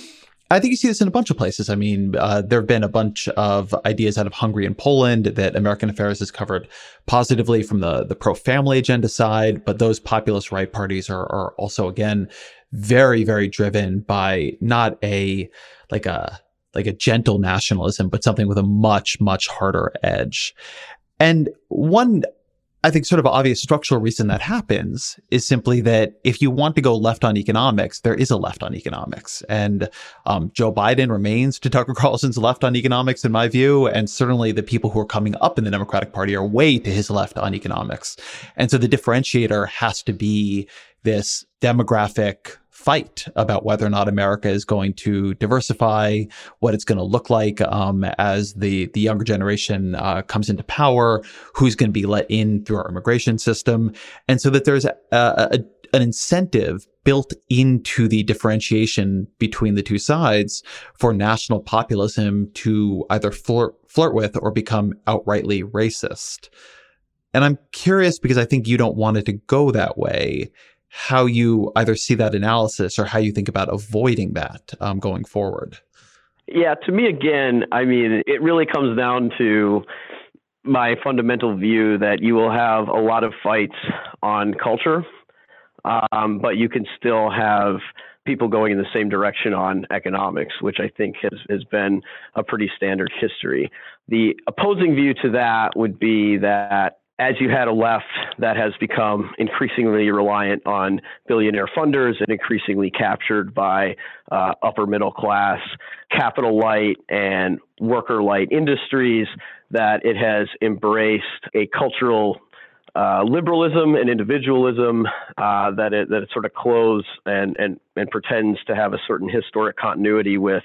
I think you see this in a bunch of places. I mean, there have been a bunch of ideas out of Hungary and Poland that American Affairs has covered positively from the pro-family agenda side, but those populist right parties are also, again, very, very driven by not like a gentle nationalism, but something with a much, much harder edge. And one, I think, sort of obvious structural reason that happens is simply that if you want to go left on economics, there is a left on economics. And Joe Biden remains to Tucker Carlson's left on economics, in my view. And certainly the people who are coming up in the Democratic Party are way to his left on economics. And so the differentiator has to be this demographic fight about whether or not America is going to diversify, what it's going to look like as the younger generation comes into power, who's going to be let in through our immigration system. And so that there's an incentive built into the differentiation between the two sides for national populism to either flirt with or become outrightly racist. And I'm curious, because I think you don't want it to go that way, how you either see that analysis or how you think about avoiding that going forward. Yeah, to me, again, I mean, it really comes down to my fundamental view that you will have a lot of fights on culture, but you can still have people going in the same direction on economics, which I think has been a pretty standard history. The opposing view to that would be that as you had a left that has become increasingly reliant on billionaire funders and increasingly captured by upper middle class, capital light and worker light industries, that it has embraced a cultural liberalism and individualism that it sort of clothes and pretends to have a certain historic continuity with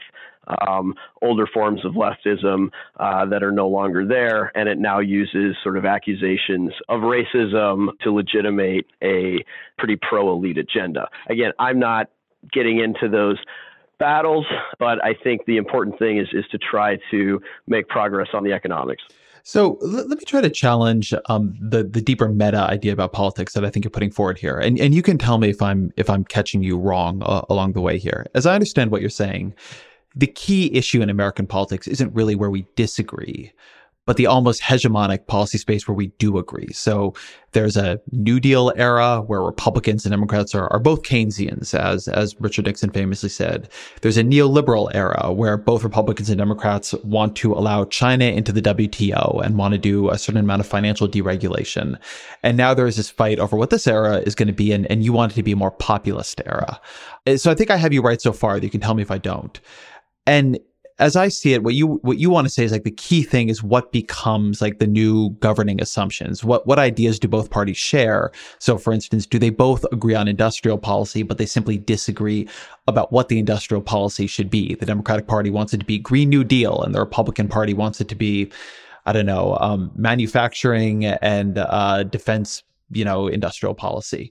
older forms of leftism that are no longer there, and it now uses sort of accusations of racism to legitimate a pretty pro-elite agenda. Again, I'm not getting into those battles, but I think the important thing is to try to make progress on the economics. So let me try to challenge the deeper meta idea about politics that I think you're putting forward here, and you can tell me if I'm catching you wrong along the way here. As I understand what you're saying, the key issue in American politics isn't really where we disagree, but the almost hegemonic policy space where we do agree. So there's a New Deal era where Republicans and Democrats are both Keynesians, as Richard Nixon famously said. There's a neoliberal era where both Republicans and Democrats want to allow China into the WTO and want to do a certain amount of financial deregulation. And now there's this fight over what this era is going to be, and you want it to be a more populist era. So I think I have you right so far. You can tell me if I don't. And as I see it, what you want to say is like the key thing is what becomes like the new governing assumptions. What ideas do both parties share? So for instance, do they both agree on industrial policy, but they simply disagree about what the industrial policy should be? The Democratic Party wants it to be Green New Deal, and the Republican Party wants it to be, I don't know, manufacturing and defense, industrial policy.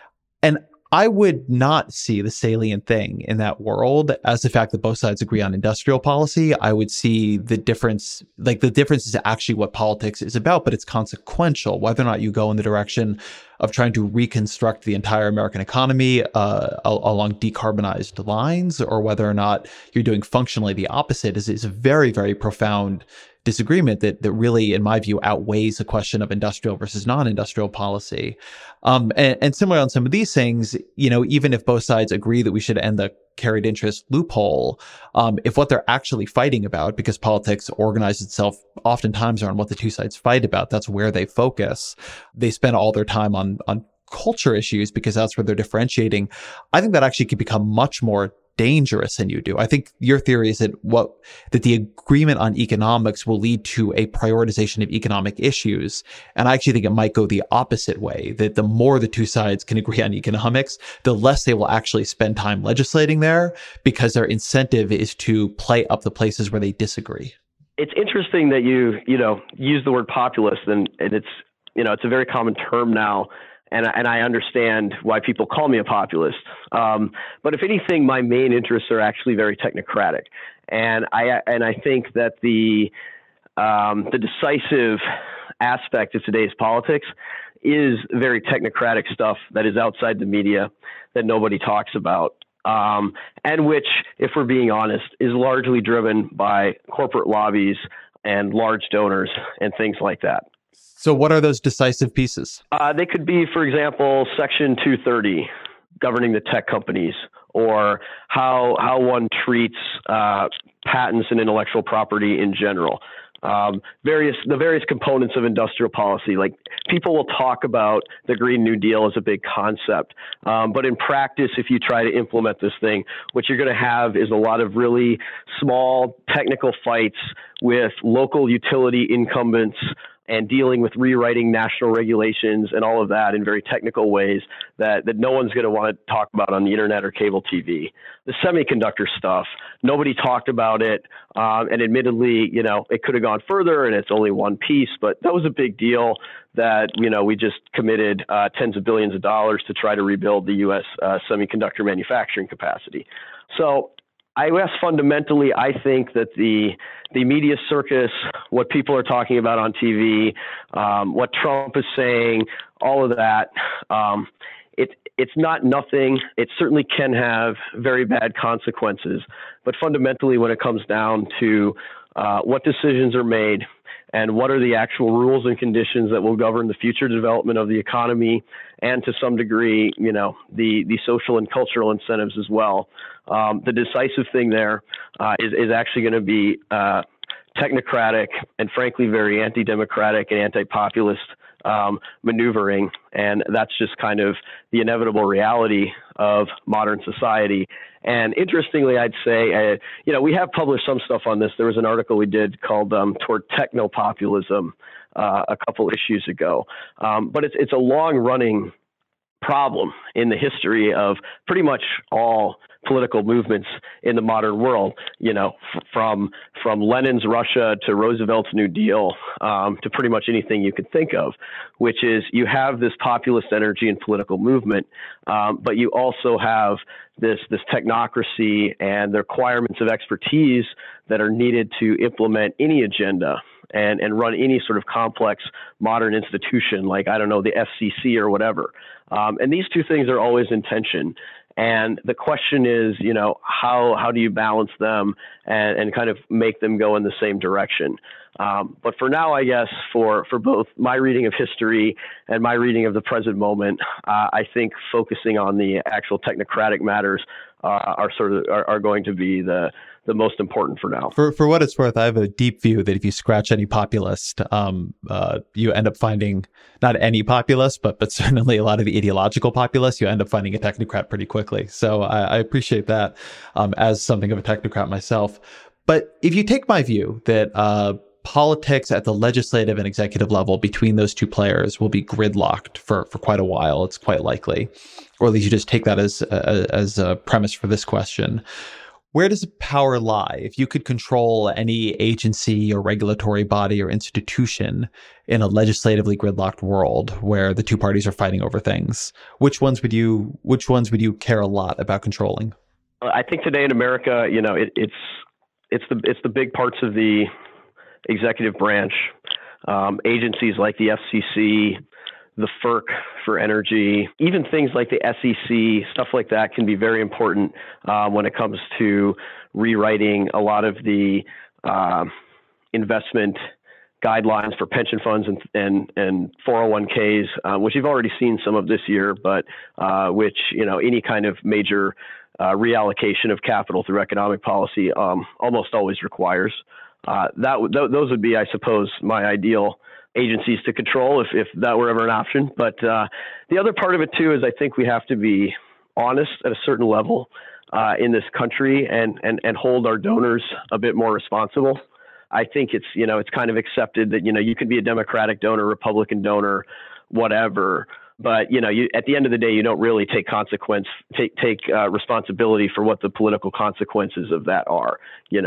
And I would not see the salient thing in that world as the fact that both sides agree on industrial policy. I would see the difference, like the difference is actually what politics is about, but it's consequential, whether or not you go in the direction of trying to reconstruct the entire American economy along decarbonized lines, or whether or not you're doing functionally the opposite is a very, very profound disagreement that really, in my view, outweighs the question of industrial versus non-industrial policy. And similarly on some of these things, even if both sides agree that we should end the carried interest loophole, if what they're actually fighting about, because politics organizes itself oftentimes around what the two sides fight about, that's where they focus. They spend all their time on culture issues because that's where they're differentiating. I think that actually could become much more dangerous than you do. I think your theory is that the agreement on economics will lead to a prioritization of economic issues. And I actually think it might go the opposite way, that the more the two sides can agree on economics, the less they will actually spend time legislating there, because their incentive is to play up the places where they disagree. It's interesting that you use the word populist, and it's it's a very common term now. And I understand why people call me a populist. But if anything, my main interests are actually very technocratic. And I think that the decisive aspect of today's politics is very technocratic stuff that is outside the media that nobody talks about. and which, if we're being honest, is largely driven by corporate lobbies and large donors and things like that. So what are those decisive pieces? They could be, for example, Section 230 governing the tech companies, or how one treats patents and intellectual property in general. The various components of industrial policy. Like, people will talk about the Green New Deal as a big concept, but in practice, if you try to implement this thing, what you're going to have is a lot of really small technical fights with local utility incumbents and dealing with rewriting national regulations and all of that in very technical ways that no one's going to want to talk about on the internet or cable TV. The semiconductor stuff, nobody talked about it. And admittedly, it could have gone further, and it's only one piece, but that was a big deal that, we just committed tens of billions of dollars to try to rebuild the U.S. Semiconductor manufacturing capacity. So I guess fundamentally, I think that the media circus, what people are talking about on TV, what Trump is saying, all of that, it's not nothing. It certainly can have very bad consequences. But fundamentally, when it comes down to what decisions are made and what are the actual rules and conditions that will govern the future development of the economy, and to some degree, the social and cultural incentives as well. The decisive thing there is actually going to be technocratic and frankly very anti-democratic and anti-populist maneuvering. And that's just kind of the inevitable reality of modern society. And interestingly, I'd say, we have published some stuff on this. There was an article we did called Toward Technopopulism a couple issues ago. But it's a long-running problem in the history of pretty much all political movements in the modern world, from Lenin's Russia to Roosevelt's New Deal, to pretty much anything you could think of, which is you have this populist energy and political movement, but you also have this technocracy and the requirements of expertise that are needed to implement any agenda and run any sort of complex modern institution like, the FCC or whatever. And these two things are always in tension. And the question is, how do you balance them and kind of make them go in the same direction? But for now, I guess for both my reading of history and my reading of the present moment, I think focusing on the actual technocratic matters are going to be the most important for now. For what it's worth, I have a deep view that if you scratch any populist, you end up finding not any populist, but certainly a lot of the ideological populists, you end up finding a technocrat pretty quickly. So I appreciate that as something of a technocrat myself. But if you take my view that politics at the legislative and executive level between those two players will be gridlocked for quite a while, it's quite likely, or at least you just take that as a premise for this question. Where does power lie? If you could control any agency or regulatory body or institution in a legislatively gridlocked world where the two parties are fighting over things, which ones would you care a lot about controlling? I think today in America, it's the big parts of the executive branch, agencies like the FCC, the FERC for energy, even things like the SEC, stuff like that can be very important when it comes to rewriting a lot of the investment guidelines for pension funds and 401ks, which you've already seen some of this year, but which, any kind of major reallocation of capital through economic policy almost always requires. Those would be, I suppose, my ideal agencies to control if that were ever an option. But the other part of it too is I think we have to be honest at a certain level in this country and hold our donors a bit more responsible. I think it's kind of accepted that you can be a Democratic donor, Republican donor, whatever. But you at the end of the day, you don't really take responsibility for what the political consequences of that are.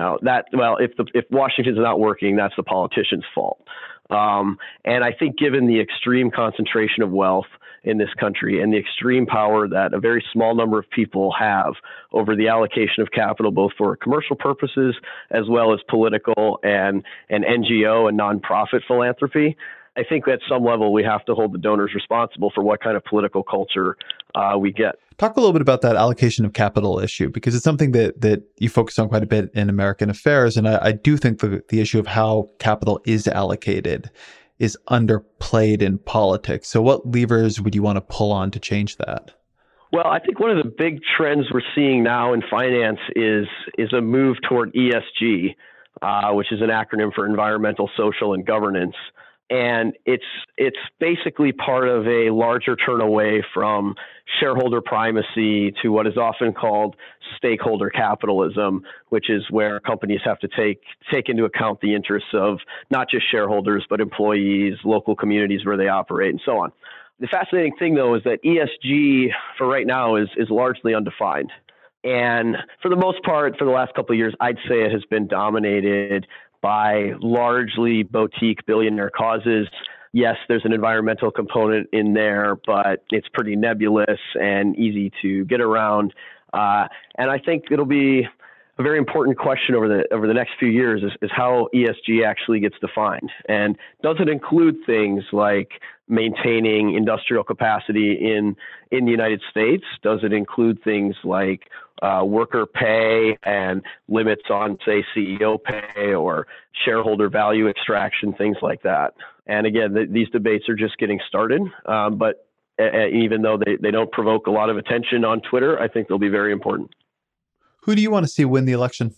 If Washington's not working, that's the politician's fault. And I think given the extreme concentration of wealth in this country and the extreme power that a very small number of people have over the allocation of capital, both for commercial purposes as well as political and NGO and nonprofit philanthropy, I think at some level we have to hold the donors responsible for what kind of political culture we get. Talk a little bit about that allocation of capital issue, because it's something that you focus on quite a bit in American affairs. And I do think the issue of how capital is allocated is underplayed in politics. So what levers would you want to pull on to change that? Well, I think one of the big trends we're seeing now in finance is a move toward ESG, which is an acronym for environmental, social, and governance. And it's basically part of a larger turn away from shareholder primacy to what is often called stakeholder capitalism, which is where companies have to take into account the interests of not just shareholders, but employees, local communities where they operate, and so on. The fascinating thing, though, is that ESG for right now is largely undefined. And for the most part, for the last couple of years, I'd say it has been dominated by largely boutique billionaire causes. Yes, there's an environmental component in there, but it's pretty nebulous and easy to get around. And I think it'll be a very important question over the next few years is how ESG actually gets defined. And does it include things like maintaining industrial capacity in the United States? Does it include things like worker pay and limits on, say, CEO pay or shareholder value extraction, things like that? And again, these debates are just getting started. But even though they don't provoke a lot of attention on Twitter, I think they'll be very important. Who do you want to see win the election?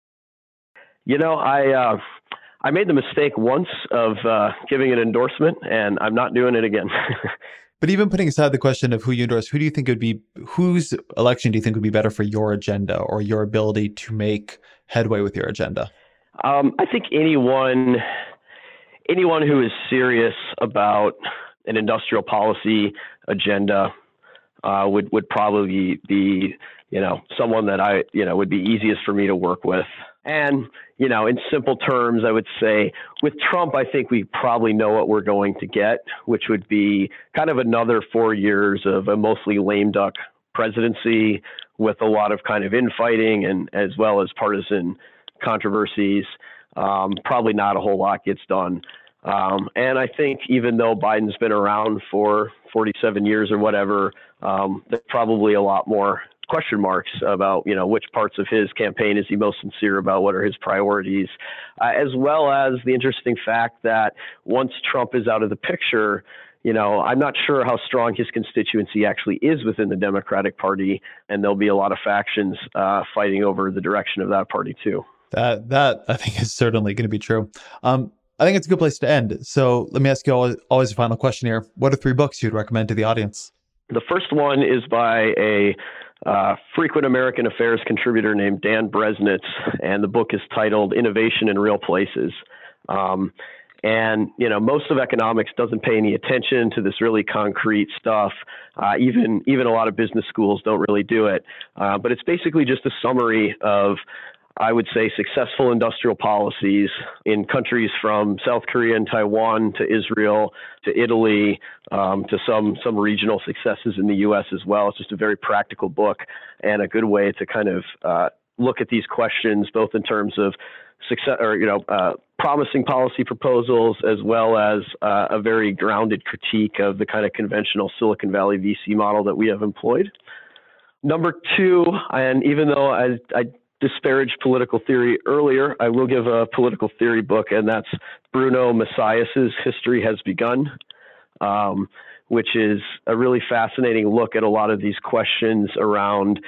You know, I made the mistake once of giving an endorsement, and I'm not doing it again. But even putting aside the question of who you endorse, whose election do you think would be better for your agenda or your ability to make headway with your agenda? I think anyone who is serious about an industrial policy agenda would probably be, someone that would be easiest for me to work with. And, in simple terms, I would say with Trump, I think we probably know what we're going to get, which would be kind of another 4 years of a mostly lame duck presidency with a lot of kind of infighting and as well as partisan controversies. Probably not a whole lot gets done. And I think even though Biden's been around for 47 years or whatever, there's probably a lot more question marks about, which parts of his campaign is he most sincere about, what are his priorities, as well as the interesting fact that once Trump is out of the picture, I'm not sure how strong his constituency actually is within the Democratic Party, and there'll be a lot of factions fighting over the direction of that party too. That I think is certainly going to be true. I think it's a good place to end. So let me ask you always a final question here. What are 3 books you'd recommend to the audience? The first one is by a frequent American Affairs contributor named Dan Bresnitz, and the book is titled Innovation in Real Places. And, most of economics doesn't pay any attention to this really concrete stuff. Even a lot of business schools don't really do it. But it's basically just a summary of, I would say, successful industrial policies in countries from South Korea and Taiwan to Israel to Italy to some regional successes in the U.S. as well. It's just a very practical book and a good way to kind of look at these questions, both in terms of success or promising policy proposals, as well as a very grounded critique of the kind of conventional Silicon Valley VC model that we have employed. Number 2, and even though I disparaged political theory earlier, I will give a political theory book, and that's Bruno Messias's History Has Begun, which is a really fascinating look at a lot of these questions around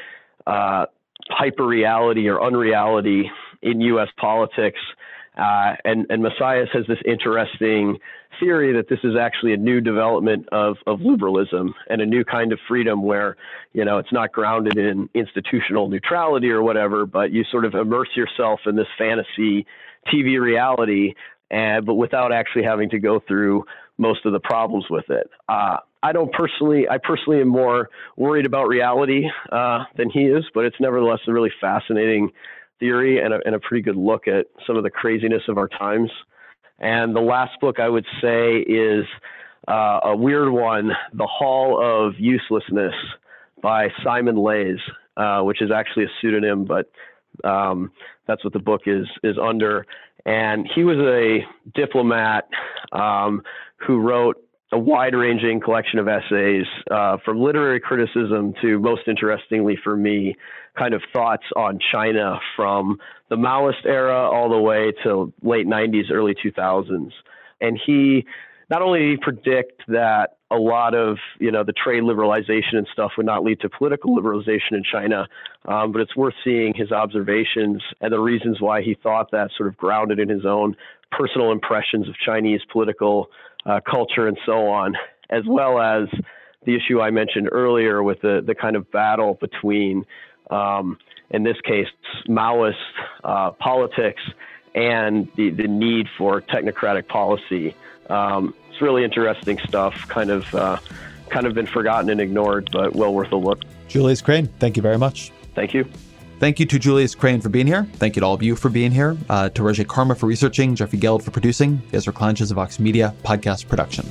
hyperreality or unreality in U.S. politics. And Messias has this interesting theory that this is actually a new development of liberalism and a new kind of freedom where, it's not grounded in institutional neutrality or whatever, but you sort of immerse yourself in this fantasy TV reality, but without actually having to go through most of the problems with it. I personally am more worried about reality than he is, but it's nevertheless a really fascinating theory and a pretty good look at some of the craziness of our times. And the last book I would say is a weird one, The Hall of Uselessness by Simon Leys, which is actually a pseudonym, but that's what the book is under. And he was a diplomat who wrote a wide-ranging collection of essays, from literary criticism to, most interestingly for me, kind of thoughts on China from the Maoist era all the way to late 90s, early 2000s. And he not only did he predict that a lot of, the trade liberalization and stuff would not lead to political liberalization in China, but it's worth seeing his observations and the reasons why he thought that, sort of grounded in his own personal impressions of Chinese political culture and so on, as well as the issue I mentioned earlier with the kind of battle between, in this case, Maoist politics and the need for technocratic policy. It's really interesting stuff, kind of been forgotten and ignored, but well worth a look. Julius Crane, thank you very much. Thank you. Thank you to Julius Crane for being here. Thank you to all of you for being here. To Roger Karma for researching, Jeffrey Geld for producing. Ezra Klein is a Vox Media podcast production.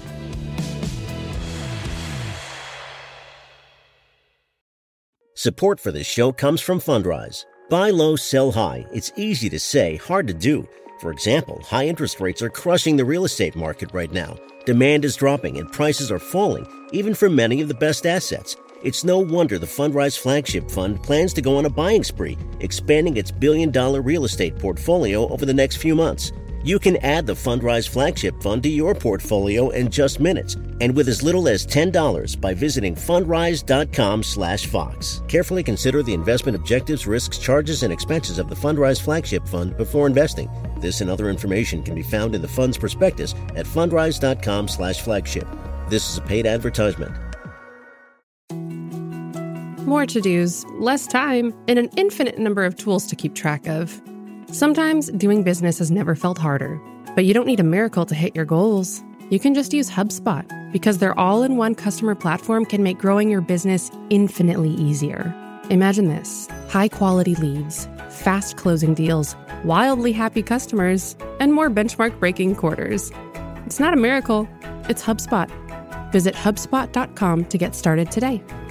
Support for this show comes from Fundrise. Buy low, sell high. It's easy to say, hard to do. For example, high interest rates are crushing the real estate market right now. Demand is dropping and prices are falling, even for many of the best assets. It's no wonder the Fundrise Flagship Fund plans to go on a buying spree, expanding its billion-dollar real estate portfolio over the next few months. You can add the Fundrise Flagship Fund to your portfolio in just minutes, and with as little as $10 by visiting fundrise.com/Fox. Carefully consider the investment objectives, risks, charges, and expenses of the Fundrise Flagship Fund before investing. This and other information can be found in the fund's prospectus at fundrise.com/flagship. This is a paid advertisement. More to-dos, less time, and an infinite number of tools to keep track of. Sometimes doing business has never felt harder, but you don't need a miracle to hit your goals. You can just use HubSpot, because their all-in-one customer platform can make growing your business infinitely easier. Imagine this: high-quality leads, fast closing deals, wildly happy customers, and more benchmark-breaking quarters. It's not a miracle, it's HubSpot. Visit HubSpot.com to get started today.